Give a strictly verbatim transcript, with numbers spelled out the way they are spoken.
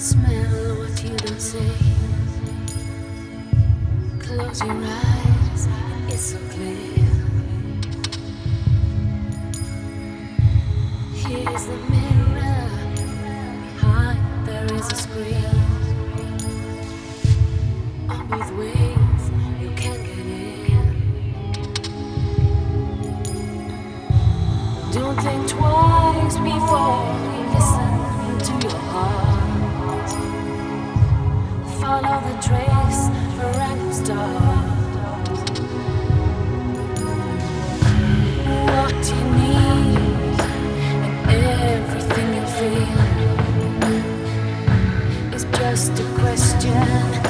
Smell what you don't say. Close your eyes, it's so clear. Here's the mirror. Behind there is a screen. On both ways, you can get in. Don't think twice before you listen to your heart. Follow the trace for a random start. What you need and everything you feel is just a question.